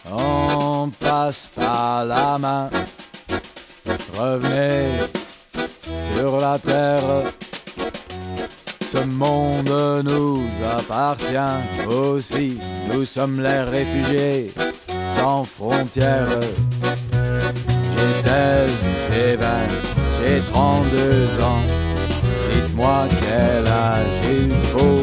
On passe par la main. Revenez sur la terre. Ce monde nous appartient aussi. Nous sommes les réfugiés sans frontières. J'ai 16, j'ai 20, j'ai 32 ans. Dites-moi quel âge il faut